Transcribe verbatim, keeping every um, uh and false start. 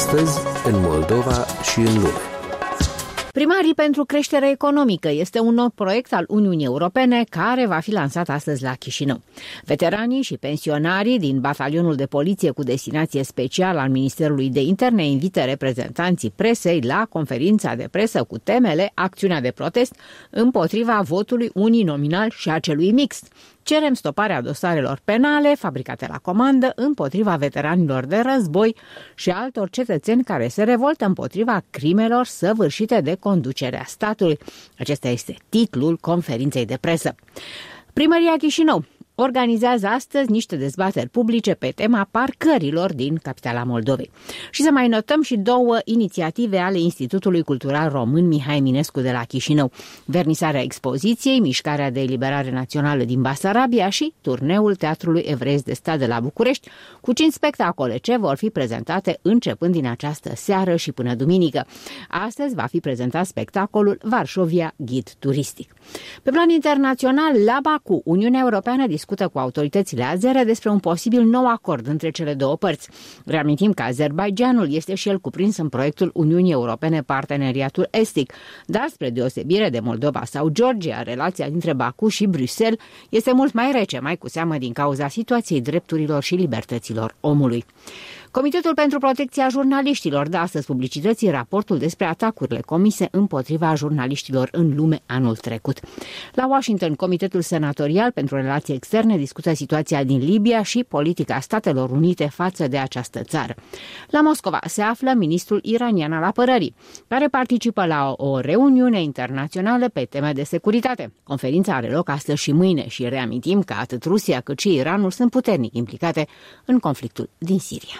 Astăzi, în Moldova și în lume. Primarii pentru creștere economică este un nou proiect al Uniunii Europene care va fi lansat astăzi la Chișinău. Veteranii și pensionarii din batalionul de poliție cu destinație specială al Ministerului de Interne invită reprezentanții presei la conferința de presă cu temele Acțiunea de protest împotriva votului uninominal și a celui mixt. Cerem stoparea dosarelor penale fabricate la comandă împotriva veteranilor de război și altor cetățeni care se revoltă împotriva crimelor săvârșite de conducerea statului. Acesta este titlul conferinței de presă. Primăria Chișinău organizează astăzi niște dezbateri publice pe tema parcărilor din capitala Moldovei. Și să mai notăm și două inițiative ale Institutului Cultural Român Mihai Eminescu de la Chișinău. Vernisarea expoziției, Mișcarea de Eliberare Națională din Basarabia și turneul Teatrului Evreiesc de Stat de la București, cu cinci spectacole ce vor fi prezentate începând din această seară și până duminică. Astăzi va fi prezentat spectacolul Varșovia, ghid turistic. Pe plan internațional, la Baku, Uniunea Europeană discută cu autoritățile azere despre un posibil nou acord între cele două părți. Reamintim că Azerbaidjanul este și el cuprins în proiectul Uniunii Europene Parteneriatul Estic, dar spre deosebire de Moldova sau Georgia, relația dintre Baku și Bruxelles este mult mai rece, mai cu seamă din cauza situației drepturilor și libertăților omului. Comitetul pentru Protecția Jurnaliștilor dă astăzi publicității raportul despre atacurile comise împotriva jurnaliștilor în lume anul trecut. La Washington, Comitetul Senatorial pentru Relații Externe discută situația din Libia și politica Statelor Unite față de această țară. La Moscova se află ministrul iranian al apărării, care participă la o reuniune internațională pe teme de securitate. Conferința are loc astăzi și mâine și reamintim că atât Rusia cât și Iranul sunt puternic implicate în conflictul din Siria.